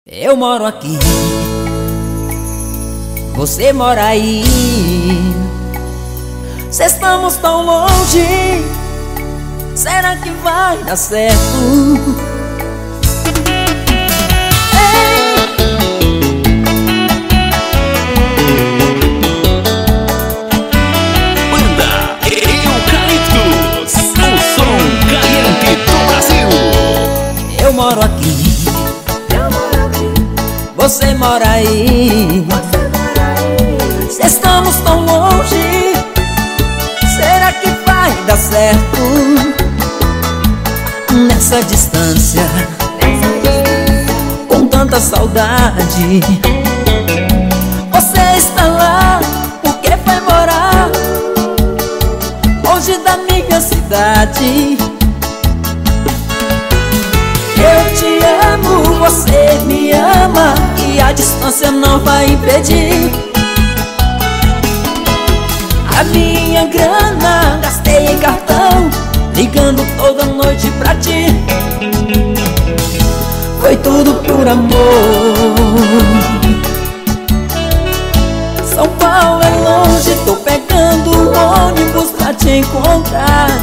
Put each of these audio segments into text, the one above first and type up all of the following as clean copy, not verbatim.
Eu moro aqui, você mora aí. Se estamos tão longe, será que vai dar certo? Banda Eucaliptus, o som caliente do Brasil. Eu moro aqui, você mora aí. Se estamos tão longe, será que vai dar certo? Nessa distância, com tanta saudade. Você está lá, porque foi morar longe da minha cidade. Eu te amo, você me ama, e a distância não vai impedir. A minha grana gastei em cartão, ligando toda noite pra ti. Foi tudo por amor. São Paulo é longe, tô pegando o ônibus pra te encontrar.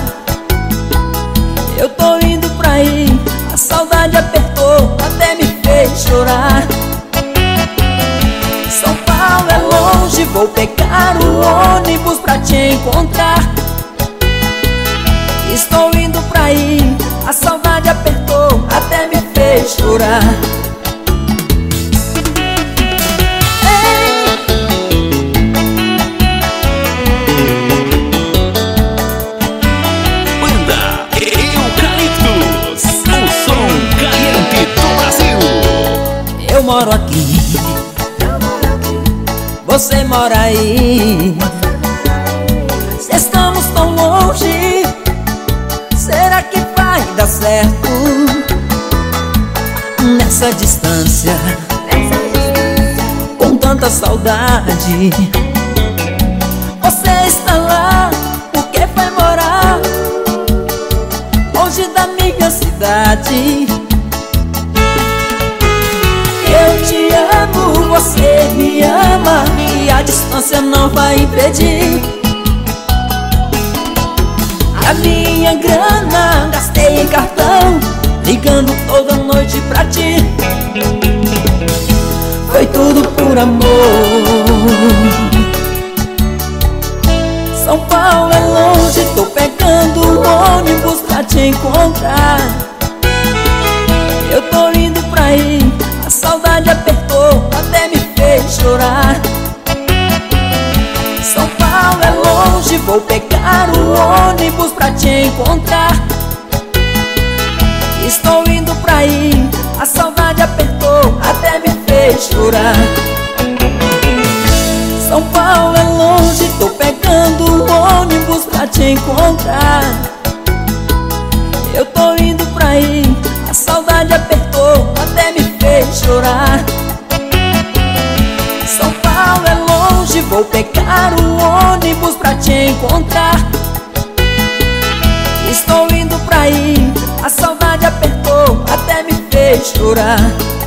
Eu tô indo pra aí, a saudade apertou, até me fez chorar. São Paulo é longe, vou pegar o ônibus pra te encontrar. Estou indo pra aí, a saudade apertou, até me fez chorar. Banda Eucaliptus, o som caliente do Brasil. Eu moro aqui, você mora aí. Se estamos tão longe, será que vai dar certo? Nessa distância, com tanta saudade. Você está lá, porque foi morar longe da minha cidade. Eu te amo, você me ama, e a distância não vai impedir. A minha grana gastei em cartão, ligando toda noite pra ti. Foi tudo por amor. São Paulo é longe, tô pegando o ônibus pra te encontrar. Eu tô indo pra aí, a saudade apertou, até me fez chorar. São Paulo é longe, vou pegar o ônibus pra te encontrar. Estou indo pra aí, a saudade apertou, até me fez chorar. São Paulo é longe, tô pegando o ônibus pra te encontrar. Eu tô indo pra aí, a saudade apertou, até me fez chorar. São Paulo é longe, vou pegar o ônibus pra te encontrar. Estou indo pra aí, a saudade apertou, até me fez chorar.